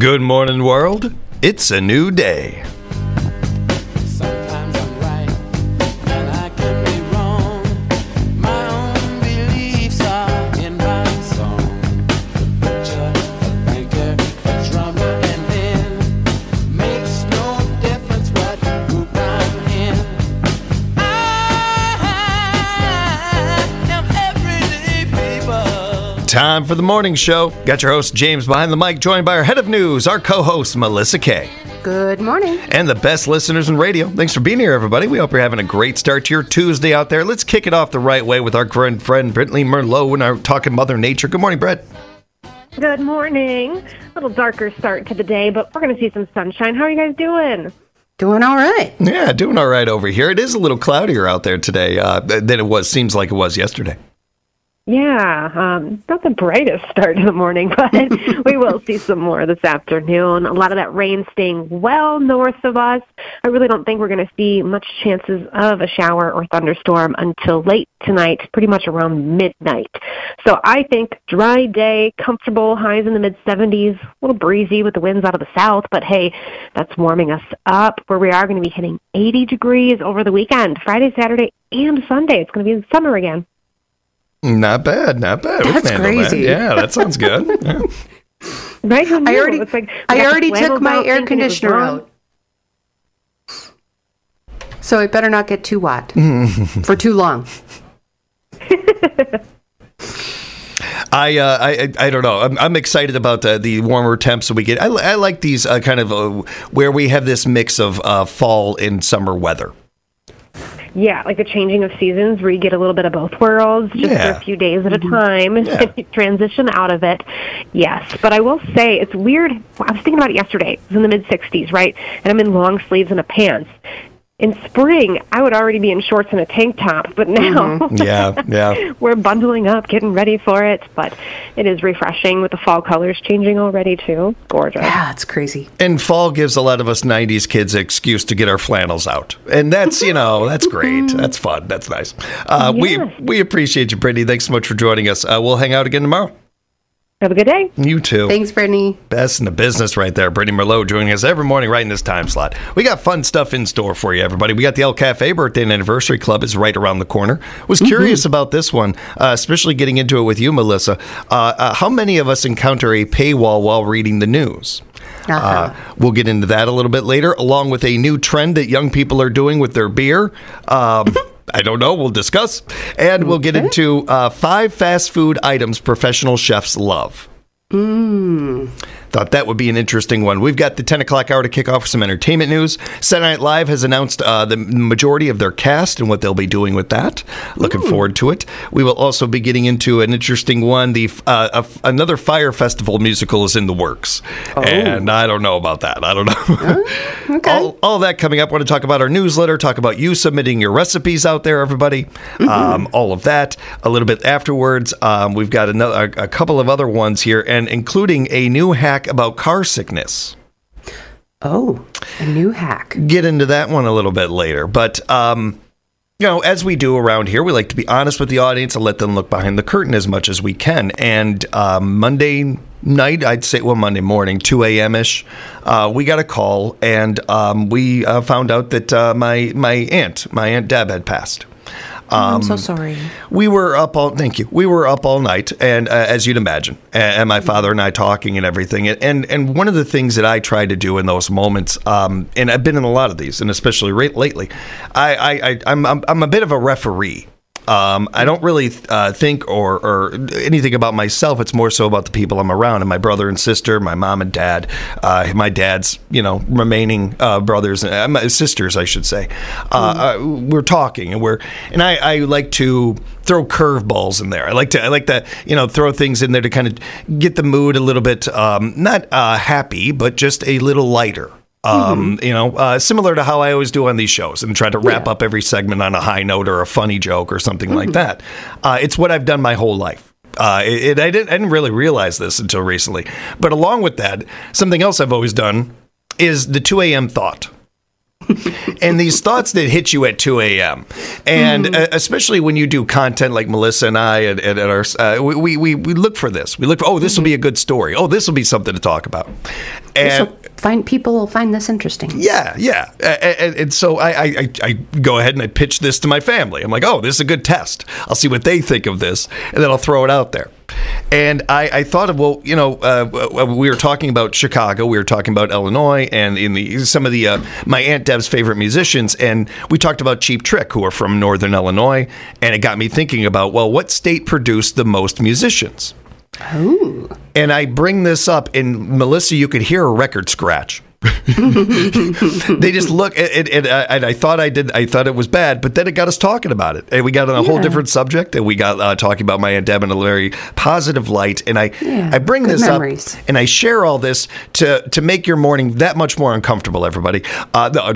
Good morning, world. It's a new day. Sometimes I'm right, and I can be wrong. My own beliefs are in my song. The butcher, a banker, a drummer, and then makes no difference what group I'm in. I am everyday people. Time for the morning show. Got your host, James, behind the mic, joined by our head of news, our co-host, Melissa Kay. Good morning. And the best listeners in radio. Thanks for being here, everybody. We hope you're having a great start to your Tuesday out there. Let's kick it off the right way with our friend Brittany Merlot and our Talking Mother Nature. Good morning, Brett. Good morning. A little darker start to the day, but we're going to see some sunshine. How are you guys doing? Doing all right. Yeah, doing all right over here. It is a little cloudier out there today than it seems like it was yesterday. Yeah, not the brightest start to the morning, but we will see some more this afternoon. A lot of that rain staying well north of us. I really don't think we're going to see much chances of a shower or thunderstorm until late tonight, pretty much around midnight. So I think dry day, comfortable, highs in the mid-70s, a little breezy with the winds out of the south, but hey, that's warming us up where we are going to be hitting 80 degrees over the weekend, Friday, Saturday, and Sunday. It's going to be in summer again. Not bad, not bad. That's crazy. That. Yeah, that sounds good. Yeah. Right? Who knew? I already, It's like I we got already the took flannels my out air thinking it was conditioner wrong. out. So it better not get too hot for too long. I don't know. I'm excited about the warmer temps that we get. I like these kind of where we have this mix of fall and summer weather. Yeah, like the changing of seasons where you get a little bit of both worlds just for a few days at a time. Yeah. Transition out of it. Yes, but I will say it's weird. I was thinking about it yesterday. It was in the mid-60s, right? And I'm in long sleeves and a pants. In spring, I would already be in shorts and a tank top, but now Yeah. we're bundling up, getting ready for it. But it is refreshing with the fall colors changing already, too. Gorgeous. Yeah, it's crazy. And fall gives a lot of us 90s kids an excuse to get our flannels out. And that's, that's great. That's fun. That's nice. We appreciate you, Brittany. Thanks so much for joining us. We'll hang out again tomorrow. Have a good day. You too. Thanks, Brittany. Best in the business right there. Brittany Merlot joining us every morning right in this time slot. We got fun stuff in store for you, everybody. We got the El Cafe Birthday and Anniversary Club is right around the corner. Was curious about this one, especially getting into it with you, Melissa. How many of us encounter a paywall while reading the news? We'll get into that a little bit later, along with a new trend that young people are doing with their beer. I don't know. We'll discuss. And we'll get into 5 fast food items professional chefs love. Thought that would be an interesting one. We've got the 10 o'clock hour to kick off with some entertainment news. Saturday Night Live has announced the majority of their cast and what they'll be doing with that. Looking forward to it. We will also be getting into an interesting one. Another Fire Festival musical is in the works. And I don't know about that. I don't know. Okay. All that coming up. I want to talk about our newsletter, talk about you submitting your recipes out there, everybody. All of that. A little bit afterwards. We've got a couple of other ones here, and including a new hack about car sickness. Oh, a new hack. Get into that one a little bit later. But, as we do around here, we like to be honest with the audience and let them look behind the curtain as much as we can. And Monday night, Monday morning, 2 a.m.-ish, we got a call, and we found out that my Aunt Deb had passed. I'm so sorry. We were up all night, and as you'd imagine, and my father and I talking and everything. And one of the things that I try to do in those moments, and I've been in a lot of these, and especially lately, I'm a bit of a referee. I don't really think or anything about myself. It's more so about the people I'm around, and my brother and sister, my mom and dad, my dad's remaining brothers and my sisters, I should say. We're talking, and I like to throw curveballs in there. I like to throw things in there to kind of get the mood a little bit not happy, but just a little lighter. Similar to how I always do on these shows, and try to wrap up every segment on a high note or a funny joke or something like that. It's what I've done my whole life. I didn't really realize this until recently. But along with that, something else I've always done is the 2 a.m. thought. And these thoughts that hit you at 2 a.m. And especially when you do content like Melissa and I, and our, we look for this. We look for, this will be a good story. Oh, this will be something to talk about. And People will find this interesting. yeah. And so I go ahead and I pitch this to my family. I'm like, oh, this is a good test. I'll see what they think of this, and then I'll throw it out there. And I thought of, well, we were talking about Chicago, we were talking about Illinois, and some of my Aunt Deb's favorite musicians, and we talked about Cheap Trick, who are from Northern Illinois, and it got me thinking about, well, what state produced the most musicians? Ooh. And I bring this up, and Melissa, you could hear a record scratch. They just look and I thought it was bad, but then it got us talking about it, and we got on a whole different subject, and we got talking about my Aunt Deb in a very positive light. And I bring this memories up, and I share all this to make your morning that much more uncomfortable, everybody. No.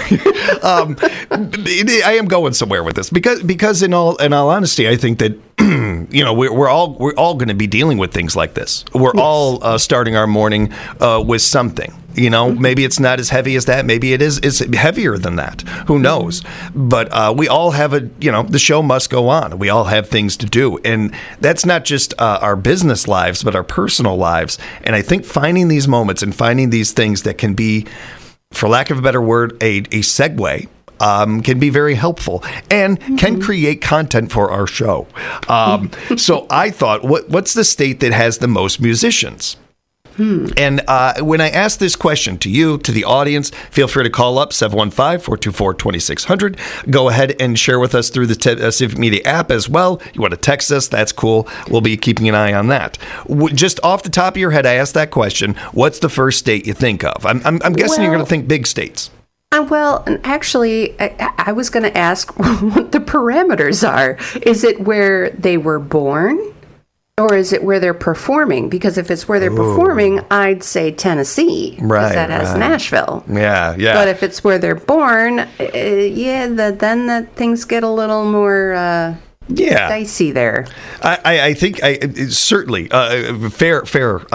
I am going somewhere with this because in all honesty, I think that we're all going to be dealing with things like this. We're all starting our morning with something. Maybe it's not as heavy as that. Maybe it's heavier than that. Who knows? But we all have the show must go on. We all have things to do. And that's not just our business lives, but our personal lives. And I think finding these moments and finding these things that can be, for lack of a better word, a segue, can be very helpful and can create content for our show. So I thought, what's the state that has the most musicians? And when I ask this question to you, to the audience, feel free to call up 715-424-2600. Go ahead and share with us through the Civic Media app as well. You want to text us, that's cool. We'll be keeping an eye on that. Just off the top of your head, I asked that question. What's the first state you think of? I'm guessing you're going to think big states. Well, actually, I was going to ask what the parameters are. Is it where they were born? Or is it where they're performing? Because if it's where they're performing, I'd say Tennessee. Right. Because that has Nashville. Yeah. But if it's where they're born, then the things get a little more dicey there. I think certainly fair.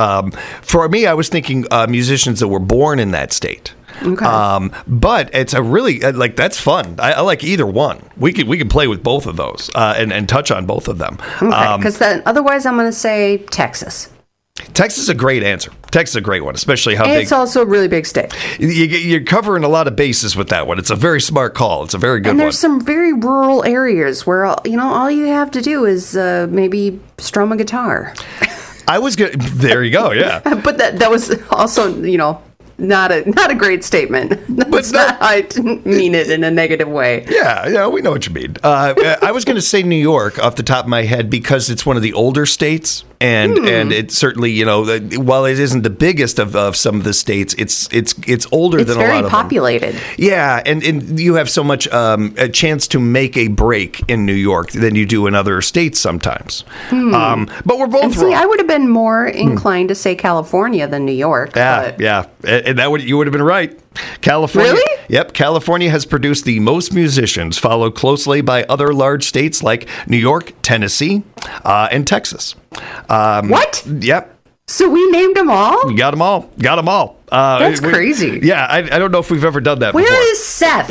For me, I was thinking musicians that were born in that state. Okay. But it's a really that's fun. I like either one. We can play with both of those and touch on both of them. Okay. Because otherwise, I'm going to say Texas. Texas is a great answer. Texas is a great one, especially how big. It's also a really big state. You're covering a lot of bases with that one. It's a very smart call. It's a very good one. And there's some very rural areas where all you have to do is maybe strum a guitar. I was good. There you go. Yeah. But that was also not a great statement. That's not how I didn't mean it in a negative way. Yeah, we know what you mean. I was going to say New York off the top of my head because it's one of the older states. And it certainly, while it isn't the biggest of some of the states, it's older than a lot of them. It's very populated. Yeah, and you have so much a chance to make a break in New York than you do in other states sometimes. But we're both wrong. I would have been more inclined to say California than New York. Yeah, and you would have been right. California. Really? Yep. California has produced the most musicians, followed closely by other large states like New York, Tennessee, and Texas. What? Yep. So we named them all? We got them all. That's crazy. Yeah, I don't know if we've ever done that before. Where is Seth?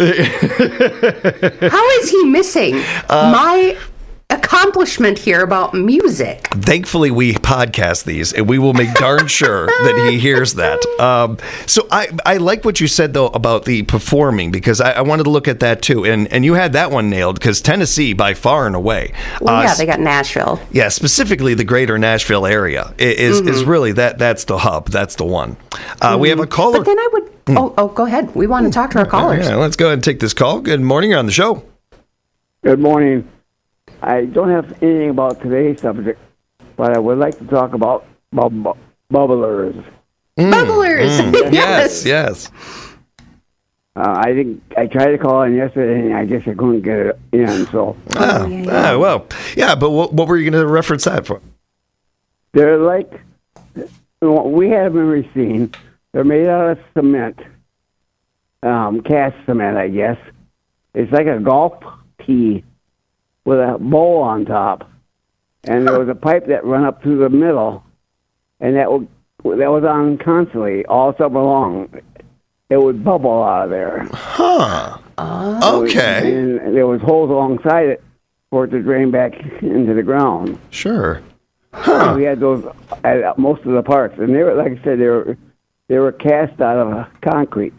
How is he missing my accomplishment here about music? Thankfully, we podcast these, and we will make darn sure that he hears that. So I like what you said, though, about the performing, because I wanted to look at that, too. And you had that one nailed, because Tennessee, by far and away. Well, they got Nashville. Yeah, specifically the greater Nashville area is really that's the hub. That's the one. We have a caller. But then I would... Oh, go ahead. We want to talk to our callers. Yeah, let's go ahead and take this call. Good morning. You're on the show. Good morning. I don't have anything about today's subject, but I would like to talk about bubblers. Bubblers! Yes. I think I tried to call in yesterday, and I guess I couldn't get it in. So. But what were you going to reference that for? They're like, we have them in Racine. They're made out of cement, cast cement, I guess. It's like a golf tee with a bowl on top, and there was a pipe that ran up through the middle, and that was on constantly all summer long. It would bubble out of there. Huh. Okay. And there was holes alongside it for it to drain back into the ground. Sure. Huh. We had those at most of the parks, and they were, like I said, they were cast out of concrete.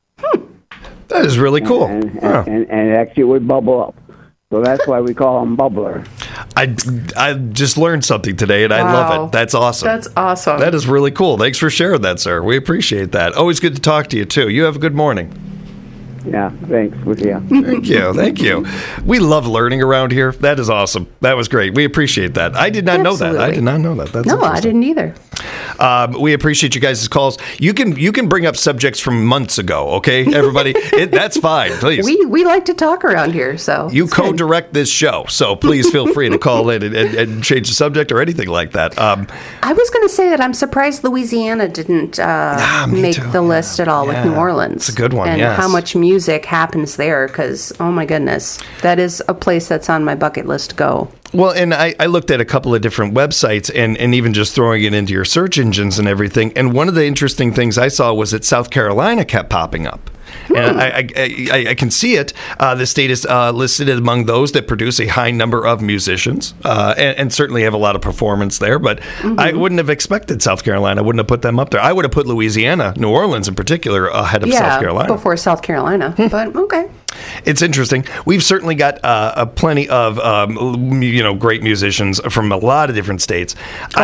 That is really cool. And actually it would bubble up. So that's why we call them bubbler. I just learned something today, and I Wow. love it. That's awesome. That's awesome. That is really cool. Thanks for sharing that, sir. We appreciate that. Always good to talk to you, too. You have a good morning. Yeah, thanks. Yeah. Thank you. Thank you. We love learning around here. That is awesome. That was great. We appreciate that. I did not know that. I Absolutely. did not know that. That's No, I interesting. didn't either. We appreciate you guys' calls. You can bring up subjects from months ago, okay, everybody? That's fine, please. We like to talk around here, so You it's good. co-direct this show, so please feel free to call in and change the subject or anything like that. I was going to say that I'm surprised Louisiana didn't me make too, the yeah. list at all Yeah, with New Orleans. it's a good one, And yes. how much music happens there, because, oh my goodness, that is a place that's on my bucket list to go. Well, and I looked at a couple of different websites and even just throwing it into your search engines and everything. And one of the interesting things I saw was that South Carolina kept popping up. And I can see it. The state is listed among those that produce a high number of musicians and certainly have a lot of performance there. But I wouldn't have expected South Carolina. I wouldn't have put them up there. I would have put Louisiana, New Orleans in particular, ahead of South Carolina. Before South Carolina, but okay. It's interesting. We've certainly got plenty of great musicians from a lot of different states.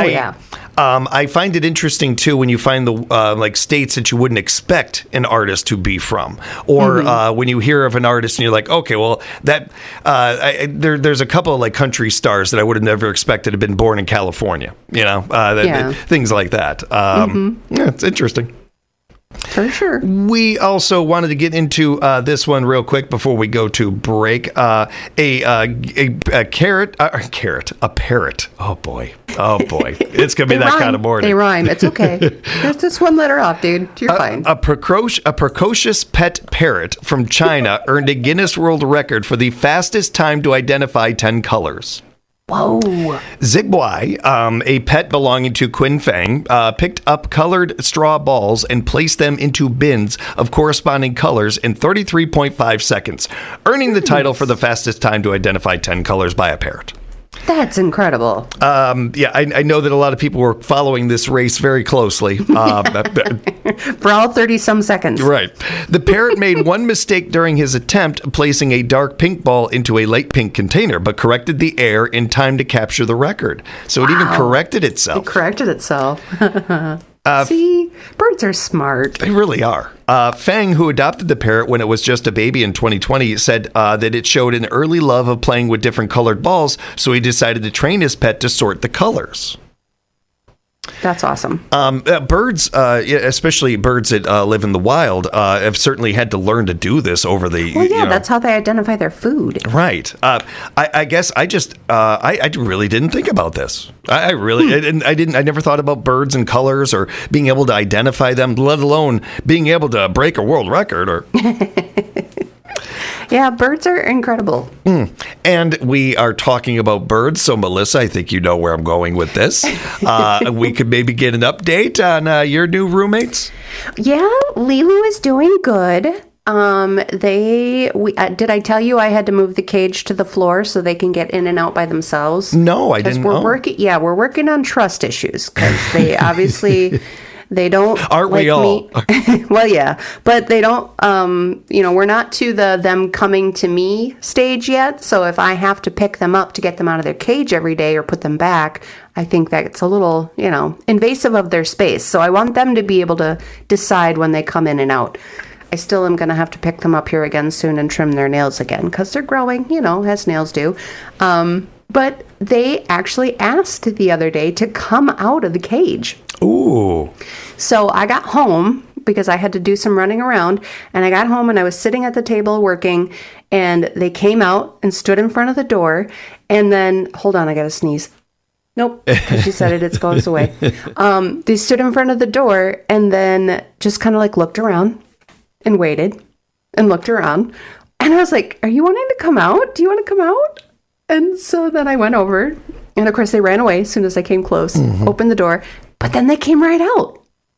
I find it interesting too when you find the like states that you wouldn't expect an artist to be from, or when you hear of an artist and you're like, okay, well that there's a couple of like country stars that I would have never expected to have been born in California. Things like that. Yeah, it's interesting. For sure. We also wanted to get into this one real quick before we go to break. A parrot. Oh boy, it's gonna be They that rhyme. kind of morning. They rhyme. It's okay. That's just one letter off, dude. You're fine. A precocious pet parrot from China earned a Guinness World Record for the fastest time to identify 10 colors. Whoa. Zigwai, a pet belonging to Quinn Fang, picked up colored straw balls and placed them into bins of corresponding colors in 33.5 seconds, earning the title for the fastest time to identify 10 colors by a parrot. That's incredible. I know that a lot of people were following this race very closely. For all 30-some seconds. Right. The parrot made one mistake during his attempt, placing a dark pink ball into a light pink container, but corrected the error in time to capture the record. So it even corrected itself. It corrected itself. See, birds are smart. They really are. Fang, who adopted the parrot when it was just a baby in 2020, said that it showed an early love of playing with different colored balls, so he decided to train his pet to sort the colors. That's awesome. Birds, especially birds that live in the wild, have certainly had to learn to do this over the. Well, yeah, that's how they identify their food. Right. I guess I just I really didn't think about this. I never thought about birds and colors or being able to identify them, let alone being able to break a world record or. Yeah, birds are incredible. And we are talking about birds. So, Melissa, I think you know where I'm going with this. We could maybe get an update on your new roommates. Yeah, Lilu is doing good. Did I tell you I had to move the cage to the floor so they can get in and out by themselves? No, I didn't know. We're working on trust issues because they obviously they don't. Aren't like we all? Me. Well, yeah, but they don't. We're not to them coming to me stage yet. So if I have to pick them up to get them out of their cage every day or put them back, I think that it's a little, invasive of their space. So I want them to be able to decide when they come in and out. I still am going to have to pick them up here again soon and trim their nails again because they're growing, as nails do. But they actually asked the other day to come out of the cage. Ooh. So I got home because I had to do some running around, and I got home and I was sitting at the table working, and they came out and stood in front of the door, and then, hold on, I got to sneeze. Nope, because she said it goes away. They stood in front of the door and then just kind of looked around and waited and looked around. And I was like, are you wanting to come out? Do you want to come out? And so then I went over, and of course they ran away as soon as I came close, opened the door, but then they came right out.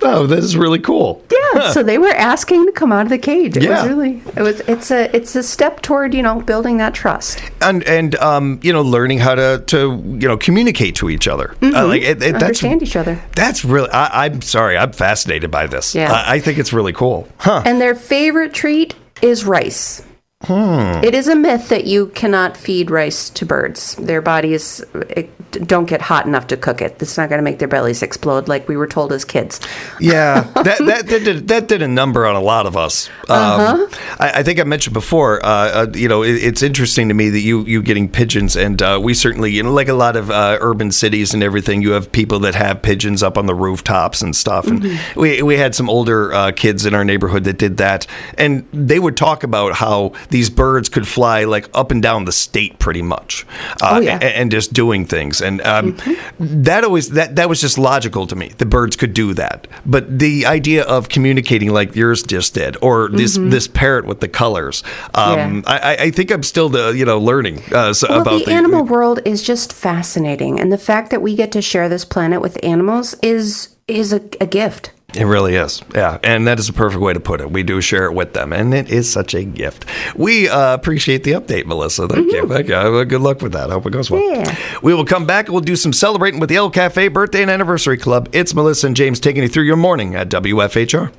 Oh, this is really cool. Yeah, so they were asking to come out of the cage. It Yeah. was really, it's a step toward, building that trust. And learning how to communicate to each other. That's Understand each other. That's really. I'm sorry. I'm fascinated by this. Yeah. I think it's really cool. Huh. And their favorite treat is rice. It is a myth that you cannot feed rice to birds. Their bodies don't get hot enough to cook it. It's not going to make their bellies explode like we were told as kids. Yeah, that did a number on a lot of us. I think I mentioned before. It's interesting to me that you getting pigeons, and we certainly, like a lot of urban cities and everything, you have people that have pigeons up on the rooftops and stuff. And we had some older kids in our neighborhood that did that, and they would talk about how these birds could fly like up and down the state pretty much, and just doing things. And that was just logical to me. The birds could do that, but the idea of communicating like yours just did, or this parrot with the colors, I think I'm still learning about the animal world is just fascinating, and the fact that we get to share this planet with animals is a gift. It really is. Yeah. And that is a perfect way to put it. We do share it with them, and it is such a gift. We appreciate the update, Melissa. Thank you. Thank you. Good luck with that. I hope it goes well. Yeah. We will come back. We'll do some celebrating with the El Cafe Birthday and Anniversary Club. It's Melissa and James taking you through your morning at WFHR.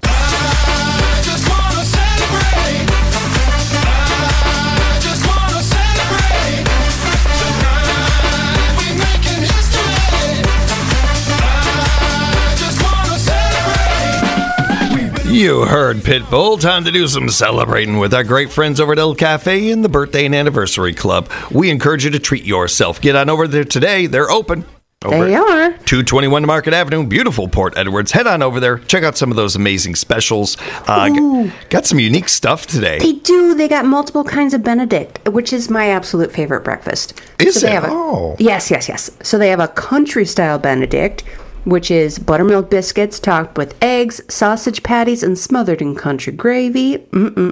You heard Pitbull. Time to do some celebrating with our great friends over at El Cafe in the Birthday and Anniversary Club. We encourage you to treat yourself. Get on over there today. They're open. They are. 221 Market Avenue, beautiful Port Edwards. Head on over there. Check out some of those amazing specials. Got some unique stuff today. They do. They got multiple kinds of Benedict, which is my absolute favorite breakfast. Is they it? Have yes. So they have a country-style Benedict, which is buttermilk biscuits topped with eggs, sausage patties, and smothered in country gravy.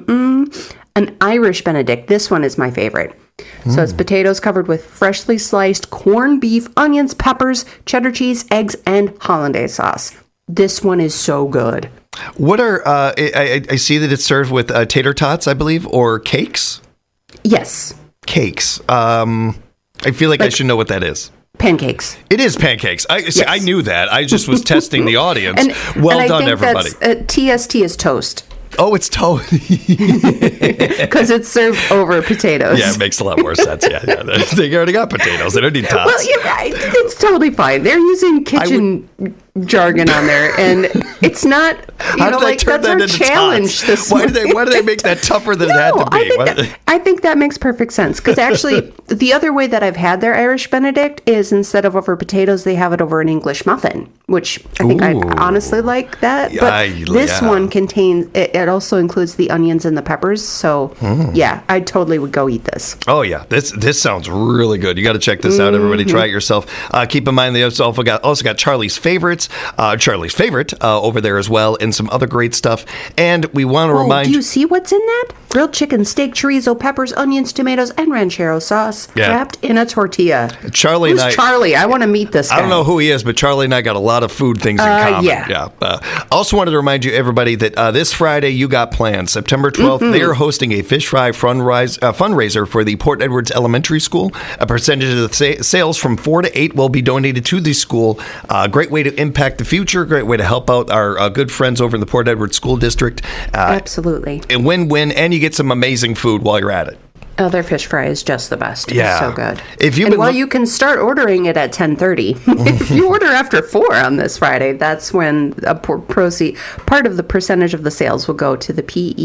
An Irish Benedict. This one is my favorite. So it's potatoes covered with freshly sliced corned beef, onions, peppers, cheddar cheese, eggs, and hollandaise sauce. This one is so good. What are, I see that it's served with tater tots, I believe, or cakes? Yes. Cakes. I feel like I should know what that is. Pancakes. It is pancakes. Yes. I knew that. I just was testing the audience. Well done, everybody. TST is toast. Oh, it's toast. Because it's served over potatoes. Yeah, it makes a lot more sense. Yeah. They already got potatoes. They don't need tots. Well, you're right. It's totally fine. They're using kitchen jargon on there, and it's not. That's our challenge this morning. Why do they make that tougher than it had to be? I think that makes perfect sense, because actually, the other way that I've had their Irish Benedict is instead of over potatoes, they have it over an English muffin, which I think I honestly like that. But this one contains. It also includes the onions and the peppers. So yeah, I totally would go eat this. Oh yeah, this sounds really good. You got to check this out, everybody. Try it yourself. Keep in mind they also got Charlie's Favorites. Charlie's Favorite over there as well, and some other great stuff. And we want to remind you. Do you see what's in that? Grilled chicken, steak, chorizo, peppers, onions, tomatoes, and ranchero sauce wrapped in a tortilla. Charlie and I. Charlie? I want to meet this guy. I don't know who he is, but Charlie and I got a lot of food things in common. Yeah. Also wanted to remind you, everybody, that this Friday you got plans. September 12th, they are hosting a fish fry fundraiser for the Port Edwards Elementary School. A percentage of the sales from 4 to 8 will be donated to the school. Great way to impact the future. Great way to help out our good friends over in the Port Edwards School District. Absolutely. A win-win, and you get some amazing food while you're at it. Oh, their fish fry is just the best. Yeah. It's so good. You can start ordering it at 10:30. If you order after 4 on this Friday, that's when a part of the percentage of the sales will go to the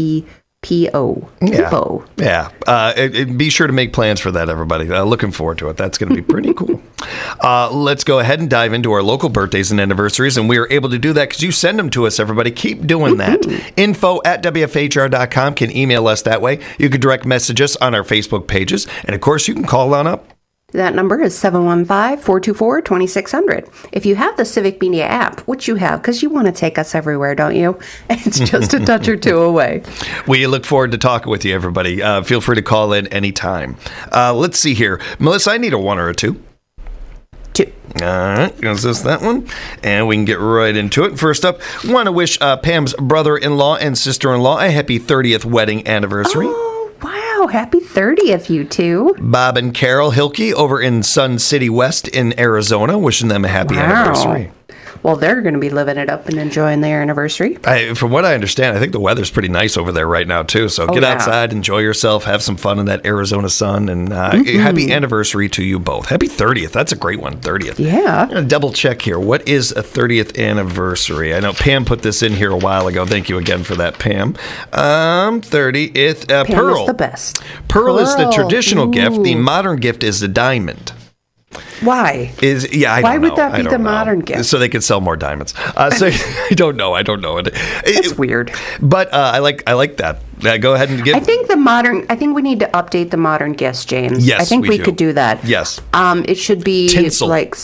PEPO. Yeah. Be sure to make plans for that, everybody. Looking forward to it. That's going to be pretty cool. Let's go ahead and dive into our local birthdays and anniversaries, and we are able to do that because you send them to us, everybody. Keep doing that. info@WFHR.com can email us that way. You can direct message us on our Facebook pages, and of course, you can call on up. That number is 715-424-2600. If you have the Civic Media app, which you have, because you want to take us everywhere, don't you? It's just a touch or two away. We look forward to talking with you, everybody. Feel free to call in anytime. Let's see here. Melissa, I need a 1 or a 2. 2. All right, is this that one? And we can get right into it. First up, want to wish Pam's brother-in-law and sister-in-law a happy 30th wedding anniversary. Oh, wow. Happy 30th, you two. Bob and Carol Hilke over in Sun City West in Arizona, wishing them a happy anniversary. Well, they're going to be living it up and enjoying their anniversary. From what I understand, I think the weather's pretty nice over there right now, too. So get outside, enjoy yourself, have some fun in that Arizona sun, and happy anniversary to you both. Happy 30th. That's a great one, 30th. Yeah. I'm going to double check here. What is a 30th anniversary? I know Pam put this in here a while ago. Thank you again for that, Pam. 30th. Pam Pearl. is the best. Pearl is the traditional gift. The Ooh. modern gift is the diamond. Why? I don't know. Why would that I be don't the know. modern gift? So they could sell more diamonds. So I don't know. That's weird. But I like that. Go ahead and give. I think we need to update the modern gifts, James. Yes, I think we could do that. Yes. It should be Tinsel. like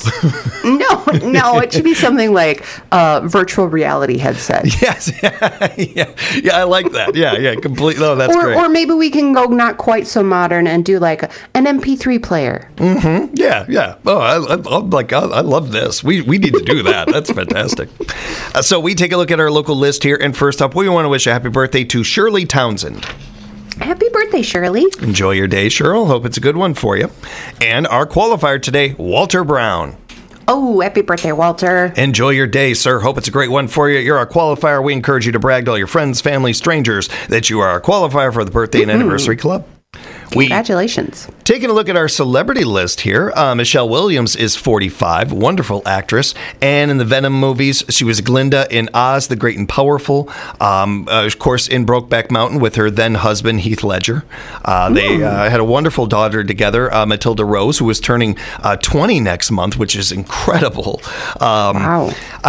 no, it should be something like virtual reality headset. Yes. Yeah, I like that. Yeah, completely. No, that's great. Or maybe we can go not quite so modern and do like an MP3 player. Yeah. Oh, I love this. We need to do that. That's fantastic. So we take a look at our local list here, and first up, we want to wish a happy birthday to Shirley Townsend. Happy birthday, Shirley. Enjoy your day, Cheryl. Hope it's a good one for you. And our qualifier today, Walter Brown. Oh, happy birthday, Walter. Enjoy your day, sir. Hope it's a great one for you. You're our qualifier. We encourage you to brag to all your friends, family, strangers that you are a qualifier for the Birthday and Anniversary Club. Congratulations. Taking a look at our celebrity list here, Michelle Williams is 45, wonderful actress, and in the Venom movies, she was Glinda in Oz, the Great and Powerful, of course, in Brokeback Mountain with her then husband, Heath Ledger. They had a wonderful daughter together, Matilda Rose, who is turning 20 next month, which is incredible. Wow.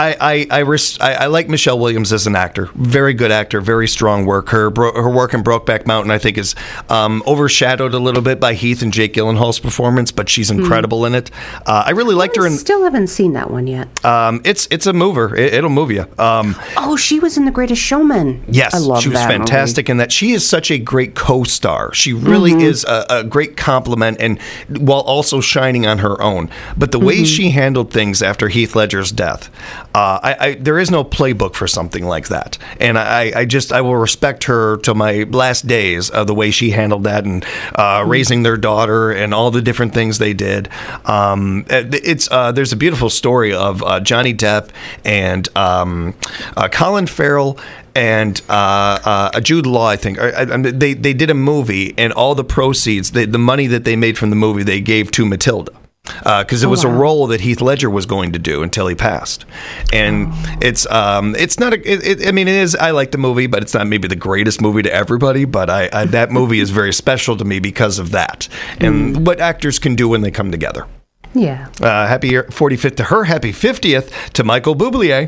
I like Michelle Williams as an actor. Very good actor, very strong work. Her work in Brokeback Mountain, I think, is overshadowed a little bit by Heath and Jake Gyllenhaal's performance, but she's incredible in it. I really liked her in. Still haven't seen that one yet. It's a mover. It'll move you. She was in The Greatest Showman. Yes, I love she was that fantastic in that. She is such a great co-star. She really is a great compliment, and while also shining on her own. But the way she handled things after Heath Ledger's death, there is no playbook for something like that. And I will respect her till my last days of the way she handled that and raising their daughter and all the different things they did. There's a beautiful story of Johnny Depp and Colin Farrell and Jude Law, I think. They did a movie, and all the proceeds, the money that they made from the movie, they gave to Matilda. Because it was a role that Heath Ledger was going to do until he passed, and it's not it is. I like the movie, but it's not maybe the greatest movie to everybody. But that movie is very special to me because of that and what actors can do when they come together. Yeah. Happy 45th to her. Happy 50th to Michael Bublé.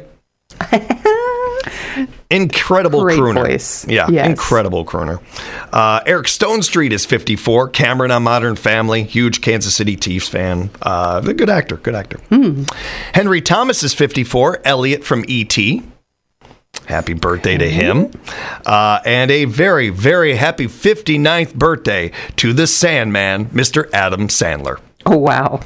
Incredible Great crooner. Voice. Yeah, yes. Incredible crooner. Eric Stone Street is 54. Cameron on Modern Family, huge Kansas City Chiefs fan. A good actor. Henry Thomas is 54. Elliot from E.T. Happy birthday to him. And a very, very happy 59th birthday to the Sandman, Mr. Adam Sandler. Oh, wow.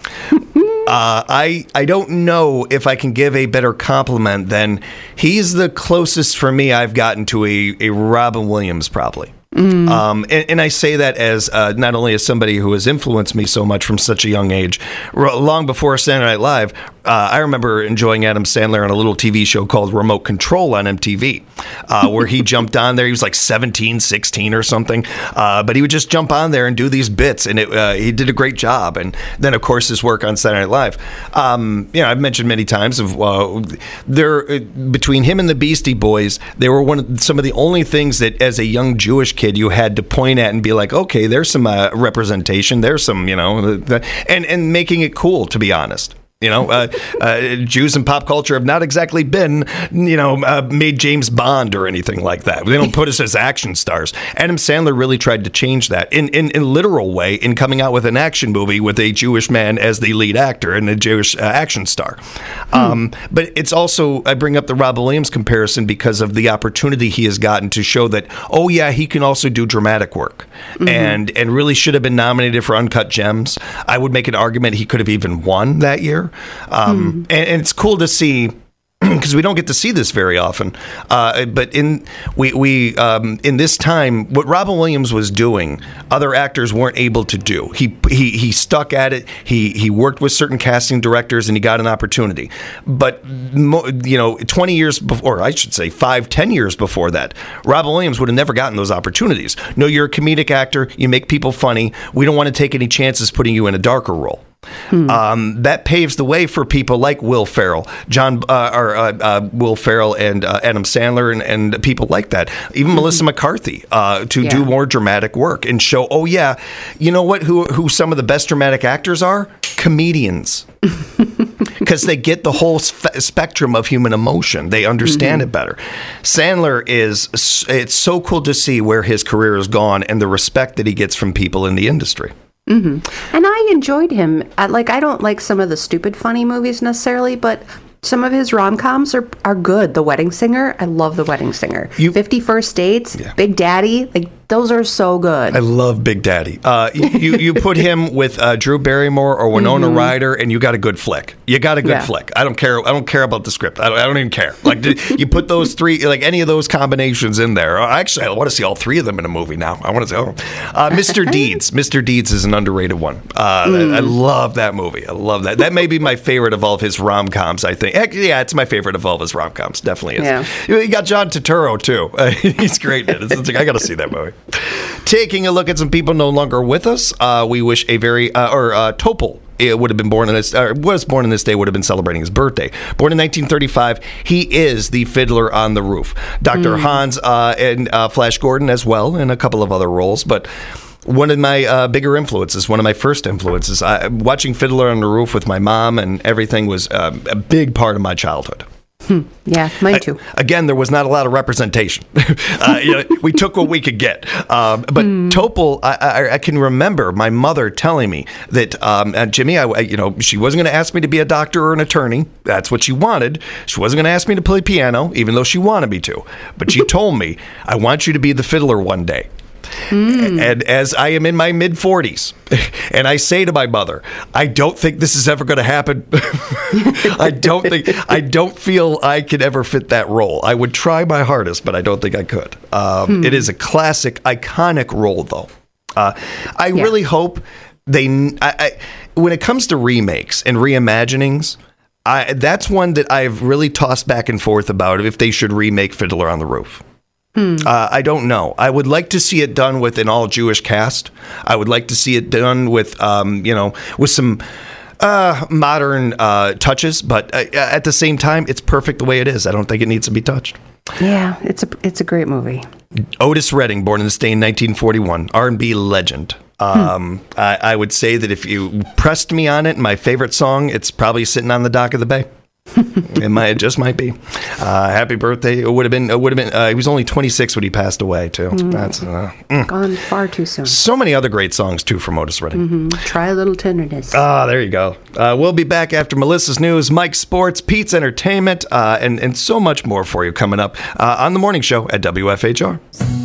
I don't know if I can give a better compliment than he's the closest for me I've gotten to a Robin Williams, probably. And I say that as not only as somebody who has influenced me so much from such a young age, long before Saturday Night Live, I remember enjoying Adam Sandler on a little TV show called Remote Control on MTV, where he jumped on there. He was like 17, 16 or something, but he would just jump on there and do these bits, and he did a great job. And then, of course, his work on Saturday Night Live. I've mentioned many times of between him and the Beastie Boys, they were some of the only things that, as a young Jewish kid, you had to point at and be like, okay, there's some representation, there's some, and making it cool, to be honest. Jews in pop culture have not exactly been, made James Bond or anything like that. They don't put us as action stars. Adam Sandler really tried to change that in a literal way in coming out with an action movie with a Jewish man as the lead actor and a Jewish action star. But it's also, I bring up the Robin Williams comparison because of the opportunity he has gotten to show that, oh yeah, he can also do dramatic work and really should have been nominated for Uncut Gems. I would make an argument he could have even won that year. actor. And it's cool to see, because we don't get to see this very often. But in this time, what Robin Williams was doing, other actors weren't able to do. He stuck at it. He worked with certain casting directors, and he got an opportunity. But 20 years before, or I should say 5-10 years before that, Robin Williams would have never gotten those opportunities. No, you're a comedic actor. You make people funny. We don't want to take any chances putting you in a darker role. That paves the way for people like Will Ferrell, Will Ferrell and Adam Sandler and people like that. Even Melissa McCarthy to do more dramatic work and show, oh yeah, you know what? Who some of the best dramatic actors are? Comedians. Because they get the whole spectrum of human emotion. They understand it better. Sandler it's so cool to see where his career has gone and the respect that he gets from people in the industry. And I enjoyed him. I don't like some of the stupid funny movies necessarily, but some of his rom-coms are good. The Wedding Singer, I love The Wedding Singer. 50 First Dates, Big Daddy, those are so good. I love Big Daddy. You put him with Drew Barrymore or Winona Ryder, and you got a good flick. You got a good flick. I don't care about the script. I don't even care. You put those three, any of those combinations in there. Actually, I want to see all three of them in a movie now. I want to see Mr. Deeds. Mr. Deeds is an underrated one. I love that movie. I love that. That may be my favorite of all of his rom-coms, I think. Yeah, it's my favorite of all of his rom-coms. Definitely is. Yeah. You got John Turturro, too. He's great in it. I got to see that movie. Taking a look at some people no longer with us, we wish a very Topol. It would have been born in this, was born in this day, would have been celebrating his birthday. Born in 1935, he is the Fiddler on the Roof. Dr. Hans and Flash Gordon as well, and a couple of other roles, but one of my bigger influences, one of my first influences, watching Fiddler on the Roof with my mom and everything was a big part of my childhood. Yeah, mine too. Again, there was not a lot of representation. We took what we could get. But Topol, I can remember my mother telling me that Jimmy, she wasn't going to ask me to be a doctor or an attorney. That's what she wanted. She wasn't going to ask me to play piano, even though she wanted me to. But she told me, I want you to be the fiddler one day. And as I am in my mid-40s, and I say to my mother, I don't think this is ever going to happen. I don't feel I could ever fit that role. I would try my hardest, but I don't think I could. It is a classic, iconic role, though. I really hope when it comes to remakes and reimaginings, that's one that I've really tossed back and forth about if they should remake Fiddler on the Roof. I don't know. I would like to see it done with an all-Jewish cast. I would like to see it done with, with some modern touches. But at the same time, it's perfect the way it is. I don't think it needs to be touched. Yeah, it's a great movie. Otis Redding, born in this day in 1941, R&B legend. I would say that if you pressed me on it, my favorite song, it's probably Sitting on the Dock of the Bay. It just might be. Happy birthday! It would have been. He was only 26 when he passed away too. That's gone far too soon. So many other great songs too from Otis Redding. Try a Little Tenderness. There you go. We'll be back after Melissa's news, Mike's sports, Pete's entertainment, and so much more for you coming up on the morning show at WFHR.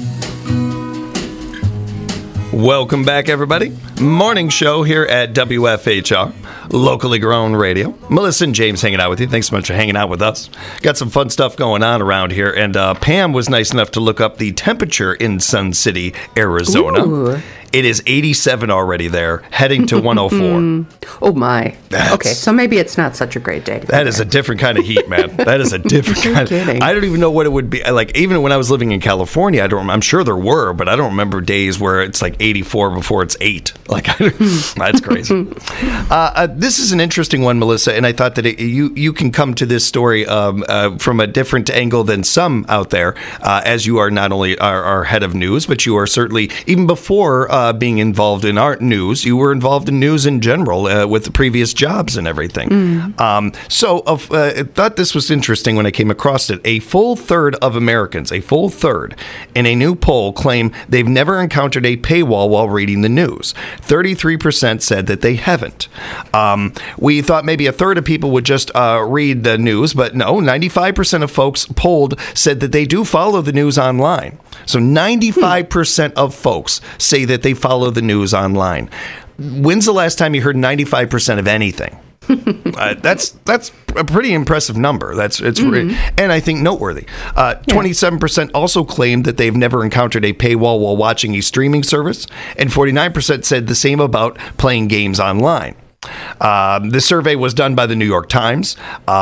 Welcome back, everybody. Morning show here at WFHR, locally grown radio. Melissa and James hanging out with you. Thanks so much for hanging out with us. Got some fun stuff going on around here. And Pam was nice enough to look up the temperature in Sun City, Arizona. Ooh. It is 87 already there, heading to 104. Oh, my. Okay, so maybe it's not such a great day. That is a different kind of heat, man. That is a different kind of... I don't even know what it would be. Like, even when I was living in California, I'm sure there were, but I don't remember days where it's like 84 before it's 8. Like, that's crazy. This is an interesting one, Melissa, and I thought that you can come to this story from a different angle than some out there, as you are not only our head of news, but you are certainly, even before being involved in art news, you were involved in news in general with the previous jobs and everything. I thought this was interesting when I came across it. A full third of Americans, in a new poll claim they've never encountered a paywall while reading the news. 33% said that they haven't. We thought maybe a third of people would just read the news, but no, 95% of folks polled said that they do follow the news online. So 95% of folks say that they follow the news online. When's the last time you heard 95% of anything? That's a pretty impressive number. And I think noteworthy. 27% also claimed that they've never encountered a paywall while watching a streaming service, and 49% said the same about playing games online. The survey was done by the New York Times.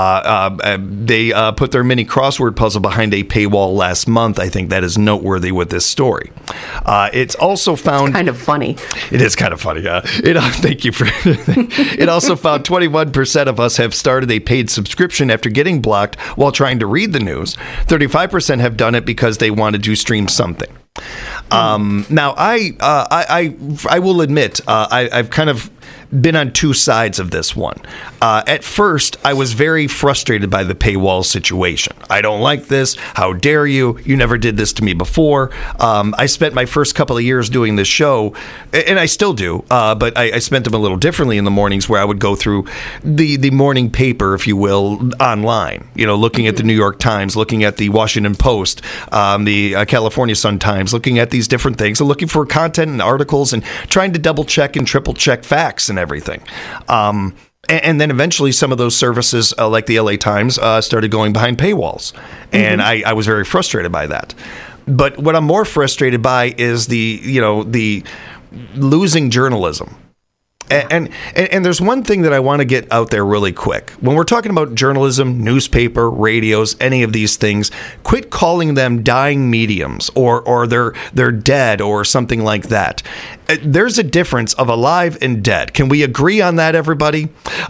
They put their mini crossword puzzle behind a paywall last month. I think that is noteworthy with this story. It's also found... It's kind of funny. It is kind of funny. Thank you for... It also found 21% of us have started a paid subscription after getting blocked while trying to read the news. 35% have done it because they wanted to stream something. Now, I will admit, I've kind of been on two sides of this one. At first, I was very frustrated by the paywall situation. I don't like this. How dare you? You never did this to me before. I spent my first couple of years doing this show, and I still do, but I spent them a little differently in the mornings, where I would go through the morning paper, if you will, online, looking at the New York Times, looking at the Washington Post, the California Sun-Times, looking at these different things and looking for content and articles and trying to double check and triple check facts and everything. And then eventually some of those services, like the LA Times, started going behind paywalls. And I was very frustrated by that. But what I'm more frustrated by is the losing journalism. And there's one thing that I want to get out there really quick. When we're talking about journalism, newspaper, radios, any of these things, quit calling them dying mediums or they're dead or something like that. There's a difference of alive and dead. Can we agree on that, everybody?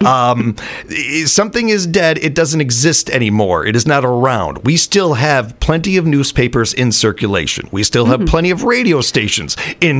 Something is dead. It doesn't exist anymore. It is not around. We still have plenty of newspapers in circulation. We still have plenty of radio stations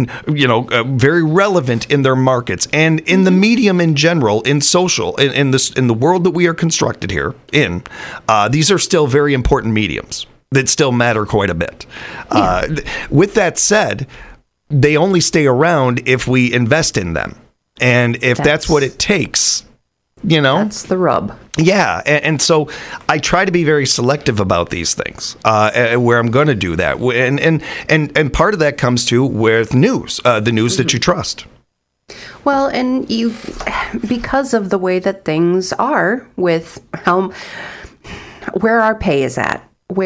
very relevant in their markets and in the medium in general, in social, in the world that we are constructed here in. These are still very important mediums that still matter quite a bit. With that said, they only stay around if we invest in them. And if that's what it takes, That's the rub. Yeah. And so I try to be very selective about these things, where I'm going to do that. And part of that comes to with news, the news that you trust. Well, and because of the way that things are with where our pay is at,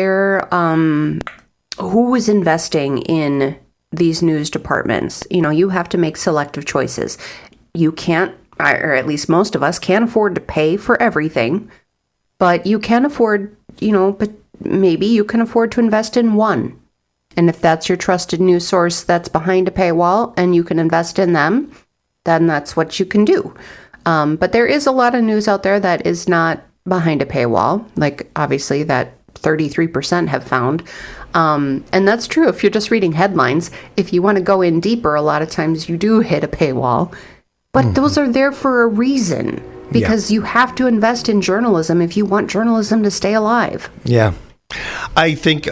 who is investing in these news departments, you have to make selective choices. You can't, or at least most of us can't afford to pay for everything, but you can afford, but maybe you can afford to invest in one. And if that's your trusted news source that's behind a paywall and you can invest in them, then that's what you can do. But there is a lot of news out there that is not behind a paywall, like obviously that 33% have found. And that's true if you're just reading headlines. If you want to go in deeper, a lot of times you do hit a paywall. But those are there for a reason, because you have to invest in journalism if you want journalism to stay alive. Yeah. I think,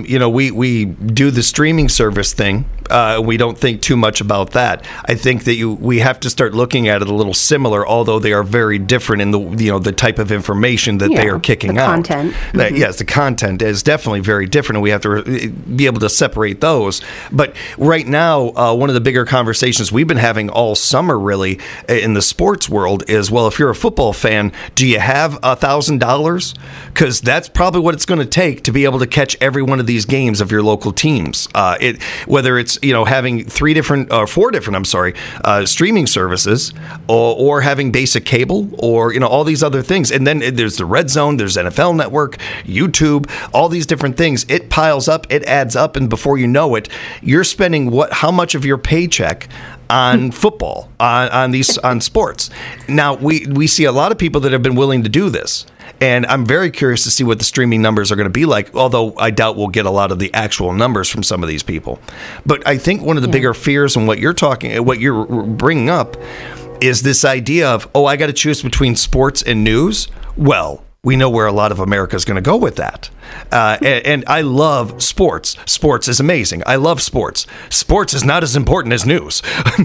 we do the streaming service thing. We don't think too much about that. I think that we have to start looking at it a little similar, although they are very different in the type of information that they are kicking out. Content. Yes, the content is definitely very different, and we have to be able to separate those. But right now, one of the bigger conversations we've been having all summer, really, in the sports world is, well, if you're a football fan, do you have $1,000? Because that's probably what it's going to take to be able to catch every one of these games of your local teams. Whether it's having four different streaming services, or having basic cable, or all these other things, and then there's the Red Zone, there's NFL Network, YouTube, all these different things. It piles up, it adds up, and before you know it, you're spending how much of your paycheck on football, on sports. Now we see a lot of people that have been willing to do this. And I'm very curious to see what the streaming numbers are going to be like, although I doubt we'll get a lot of the actual numbers from some of these people. But I think one of the bigger fears and what you're bringing up is this idea of, I got to choose between sports and news. Well, we know where a lot of America is going to go with that. And I love sports. Sports is amazing. I love sports. Sports is not as important as news.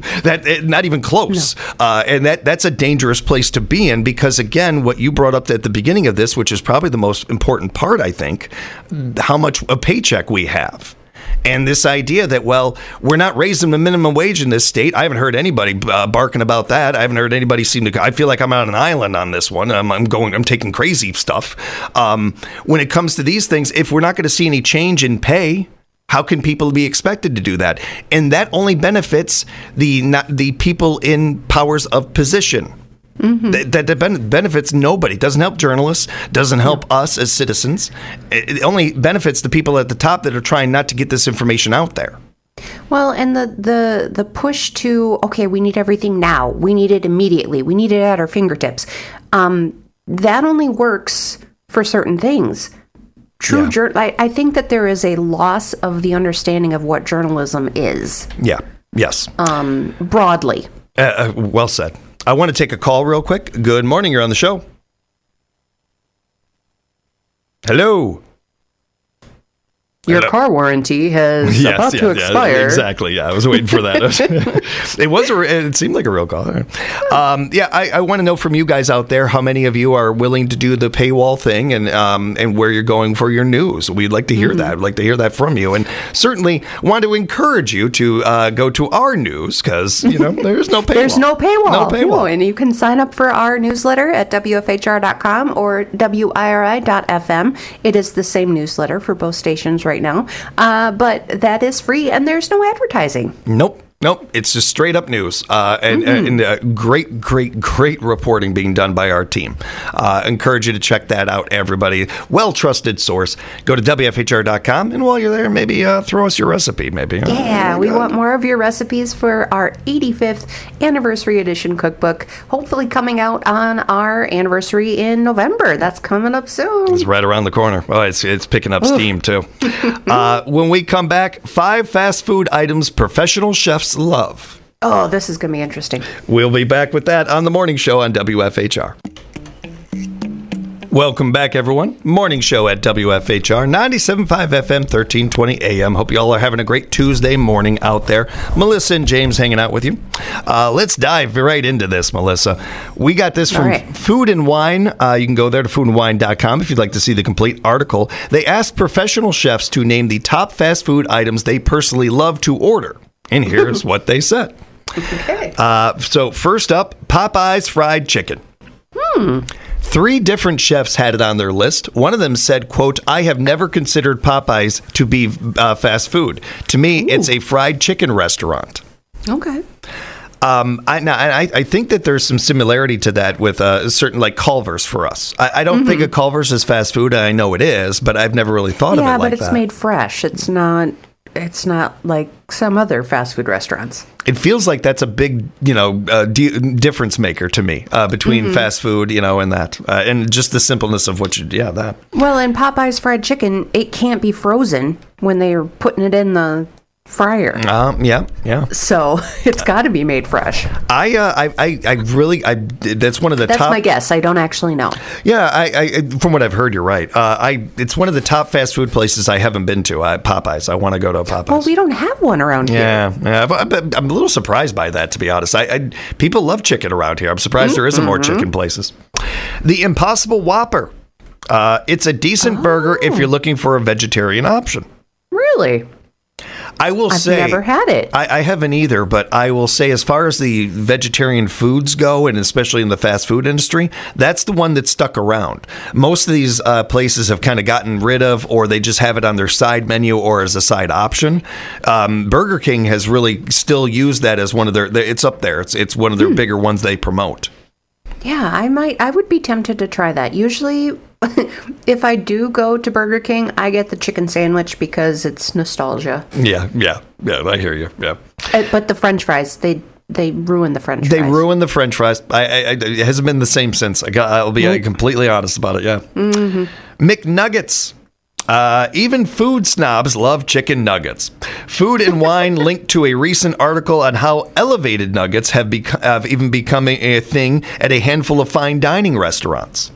Not even close. No. And that's a dangerous place to be in, because, again, what you brought up at the beginning of this, which is probably the most important part, I think, how much a paycheck we have. And this idea that, well, we're not raising the minimum wage in this state. I haven't heard anybody barking about that. I haven't heard anybody I feel like I'm on an island on this one. I'm taking crazy stuff. When it comes to these things, if we're not going to see any change in pay, how can people be expected to do that? And that only benefits the people in powers of position. That benefits nobody. Doesn't help journalists. Doesn't help us as citizens. It only benefits the people at the top that are trying not to get this information out there. Well, and the push to, okay, we need everything now. We need it immediately. We need it at our fingertips. That only works for certain things. I think that there is a loss of the understanding of what journalism is. Yeah. Yes. Broadly. Well said. I want to take a call real quick. Good morning. You're on the show. Hello. Your car warranty has about to expire. Yeah, exactly. Yeah, I was waiting for that. It seemed like a real call. I want to know from you guys out there how many of you are willing to do the paywall thing and where you're going for your news. We'd like to hear that. We'd like to hear that from you, and certainly want to encourage you to go to our news because there's no paywall. There's no paywall. No paywall. No, and you can sign up for our newsletter at WFHR.com or WIRI.FM. It is the same newsletter for both stations right now, but that is free and there's no advertising. Nope. It's just straight up news and great reporting being done by our team. Encourage you to check that out, everybody. Well-trusted source. Go to WFHR.com, and while you're there, maybe throw us your recipe, maybe. Yeah, we want more of your recipes for our 85th anniversary edition cookbook, hopefully coming out on our anniversary in November. That's coming up soon. It's right around the corner. Oh, it's picking up steam, too. When we come back, 5 fast food items professional chefs love. Oh, this is going to be interesting. We'll be back with that on the morning show on WFHR. Welcome back, everyone. Morning show at WFHR, 97.5 FM, 1320 AM. Hope you all are having a great Tuesday morning out there. Melissa and James hanging out with you. Let's dive right into this, Melissa. We got this from Food and Wine. You can go there to foodandwine.com if you'd like to see the complete article. They asked professional chefs to name the top fast food items they personally love to order. And here's what they said. Okay. So first up, Popeye's fried chicken. 3 different chefs had it on their list. One of them said, quote, I have never considered Popeye's to be fast food. To me, it's a fried chicken restaurant. Okay. I think that there's some similarity to that with certain like Culver's for us. I don't think of Culver's as fast food. I know it is, but I've never really thought of it like that. Yeah, but it's made fresh. It's not like some other fast food restaurants. It feels like that's a big, difference maker to me between fast food, and that, and just the simpleness of that. Well, in Popeye's fried chicken, it can't be frozen when they're putting it in the fryer. Yeah. So it's got to be made fresh. That's one of the top. That's my guess. I don't actually know. Yeah, I from what I've heard, you're right. It's one of the top fast food places I haven't been to. Popeyes. I want to go to Popeyes. Well, we don't have one around here. Yeah. But I'm a little surprised by that, to be honest. People love chicken around here. I'm surprised there isn't more chicken places. The Impossible Whopper. It's a decent burger if you're looking for a vegetarian option. Really? I will say I've never had it. I haven't either, but I will say as far as the vegetarian foods go, and especially in the fast food industry, that's the one that stuck around. Most of these places have kind of gotten rid of, or they just have it on their side menu or as a side option. Burger King has really still used that as one of their it's up there. It's one of their bigger ones they promote. Yeah, I would be tempted to try that. Usually, if I do go to Burger King, I get the chicken sandwich because it's nostalgia. Yeah, I hear you. Yeah. But the French fries, they ruin the French fries. They ruin the French fries. It hasn't been the same since. I'll be completely honest about it. Yeah. McNuggets. Even food snobs love chicken nuggets. Food and Wine linked to a recent article on how elevated nuggets have even become a thing at a handful of fine dining restaurants.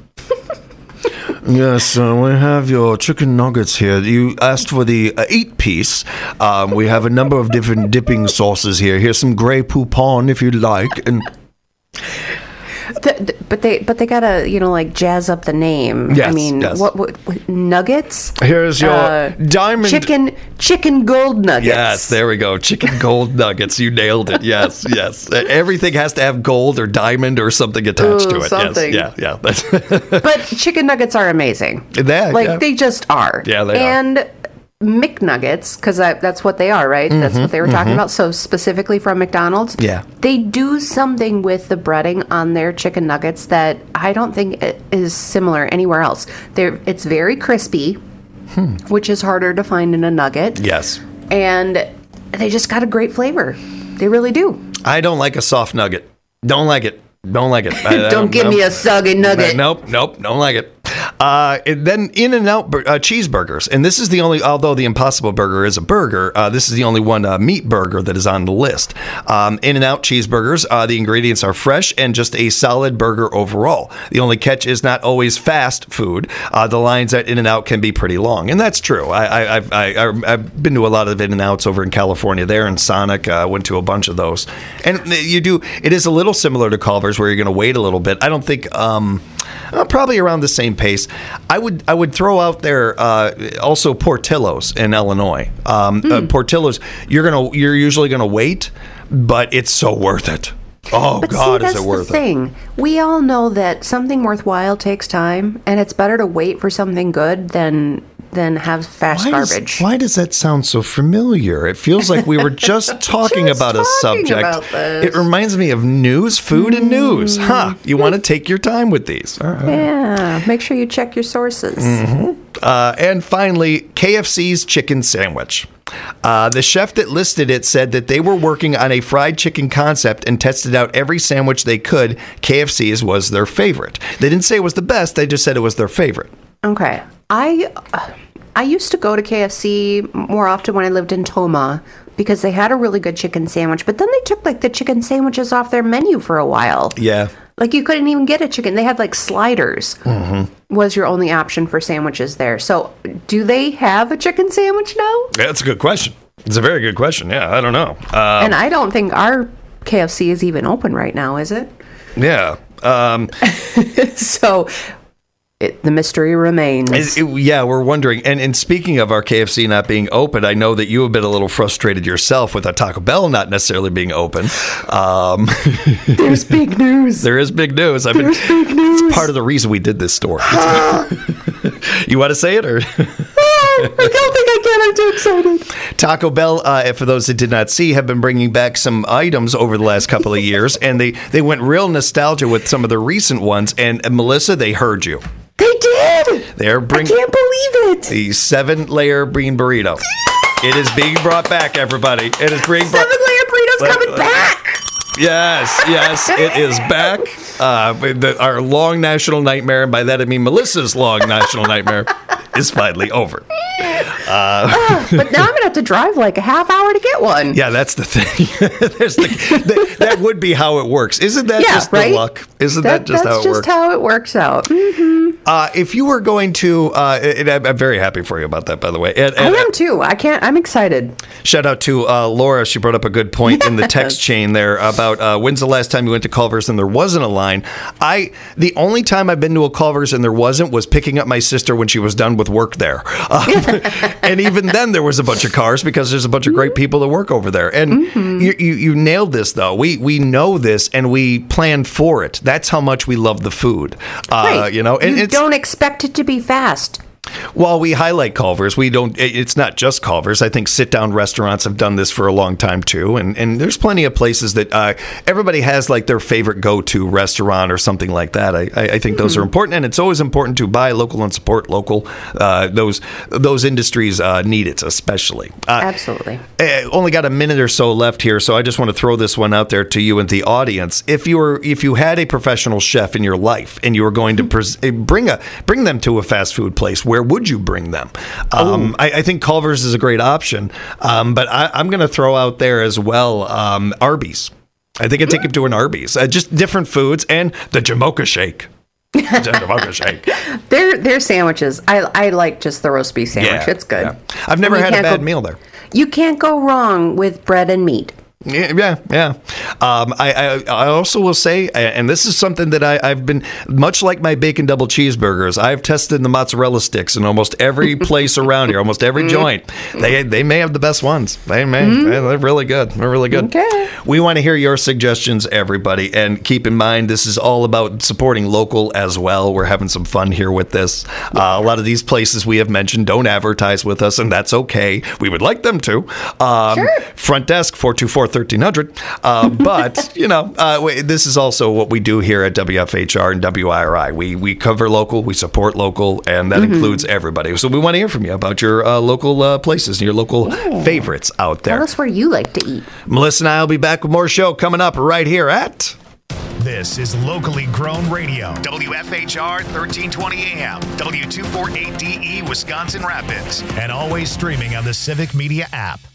Yes, we have your chicken nuggets here. You asked for the 8-piece. We have a number of different dipping sauces here. Here's some Grey Poupon if you'd like. And But But they gotta, like, jazz up the name. I Yes, mean, yes. what nuggets? Here's your diamond. Chicken gold nuggets. Yes, there we go. Chicken gold nuggets. You nailed it. Yes, yes. Everything has to have gold or diamond or something attached to it. Something. Yes, yeah. That's But chicken nuggets are amazing. They just are. Yeah, they are. And McNuggets, because that's what they are, right? That's what they were talking about. So specifically from McDonald's, Yeah. they do something with the breading on their chicken nuggets that I don't think it is similar anywhere else. It's very crispy, which is harder to find in a nugget. yes. And they just got a great flavor. They really do. I don't like a soft nugget. Don't like it. Don't like it. Don't give me a soggy nugget. Nope. Don't like it. And then In-N-Out cheeseburgers. And this is the only, although the Impossible Burger is a burger, this is the only one meat burger that is on the list. In-N-Out cheeseburgers, the ingredients are fresh and just a solid burger overall. The only catch is not always fast food. The lines at In-N-Out can be pretty long. And that's true. I've been to a lot of In-N-Outs over in California. There in Sonic, went to a bunch of those. And it is a little similar to Culver's where you're going to wait a little bit. I don't think... probably around the same pace. I would throw out there also Portillo's in Illinois. Portillo's, you're usually gonna wait, but it's so worth it. Oh But God, see, is that's it worth the thing. We all know that something worthwhile takes time, and it's better to wait for something good than have fast garbage. Why does that sound so familiar? It feels like we were just talking about a subject. about this. It reminds me of news, food, and news. You want to take your time with these. All right. Yeah, make sure you check your sources. And finally, KFC's chicken sandwich. The chef that listed it said that they were working on a fried chicken concept and tested out every sandwich they could. KFC's was their favorite. They didn't say it was the best. They just said it was their favorite. Okay. I used to go to KFC more often when I lived in Toma because they had a really good chicken sandwich, but then they took like the chicken sandwiches off their menu for a while. Yeah. Like you couldn't even get a chicken. They had like sliders was your only option for sandwiches there. So do they have a chicken sandwich now? That's a good question. It's a very good question. Yeah, I don't know. And I don't think our KFC is even open right now, is it? Yeah. So the mystery remains. We're wondering. And speaking of our KFC not being open, I know that you have been a little frustrated yourself with our Taco Bell not necessarily being open. There's big news. There is big news. There's big news. It's part of the reason we did this story. You want to say it or? I don't think I can. I'm too excited. Taco Bell, for those that did not see, have been bringing back some items over the last couple of years, and they went real nostalgia with some of the recent ones. And Melissa, they heard you. They did. They're bringing. I can't believe it. The 7-layer bean burrito. It is being brought back, everybody. It is being brought. 7-layer burrito's coming back. Yes, it is back. Our long national nightmare, and by that I mean Melissa's long national nightmare, is finally over. But now I'm going to have to drive like a half hour to get one. Yeah, that's the thing. That would be how it works. Isn't that just right? the luck? Isn't that just how it works? That's just how it works out. If you were going to, I'm very happy for you about that, by the way. And I am too. I'm excited. Shout out to Laura. She brought up a good point in the text chain there about when's the last time you went to Culver's and there wasn't a line. The only time I've been to a Culver's and there wasn't was picking up my sister when she was done with work there. And even then there was a bunch of cars because there's a bunch of great people that work over there. And you nailed this, though. We know this and we plan for it. That's how much we love the food. Right. And you don't expect it to be fast. While we highlight Culver's, it's not just Culver's. I think sit-down restaurants have done this for a long time, too. And there's plenty of places that everybody has, like, their favorite go-to restaurant or something like that. I think those are important. And it's always important to buy local and support local. Those industries need it, especially. Absolutely. Only got a minute or so left here, so I just want to throw this one out there to you and the audience. If you had a professional chef in your life and you were going to bring them to a fast food place, where would you bring them? I think Culver's is a great option, but I'm going to throw out there as well Arby's. I think I'd take him to an Arby's. Just different foods and the Jamocha Shake. Their sandwiches. I like just the roast beef sandwich. Yeah, it's good. yeah. I've never had a bad meal there. You can't go wrong with bread and meat. Yeah. I also will say, and this is something that I've been, much like my bacon double cheeseburgers, I've tested the mozzarella sticks in almost every place around here, almost every joint. They may have the best ones. They may. They're really good. They're really good. Okay. We want to hear your suggestions, everybody. And keep in mind, this is all about supporting local as well. We're having some fun here with this. A lot of these places we have mentioned don't advertise with us, and that's okay. We would like them to. Sure. Front desk, 424-1300. But, this is also what we do here at WFHR and WIRI. We cover local, we support local, and that includes everybody. So we want to hear from you about your local places and your local favorites out there. Tell us where you like to eat. Melissa and I will be back with more show coming up right here at... This is locally grown radio. WFHR 1320 AM, W248DE, Wisconsin Rapids, and always streaming on the Civic Media app.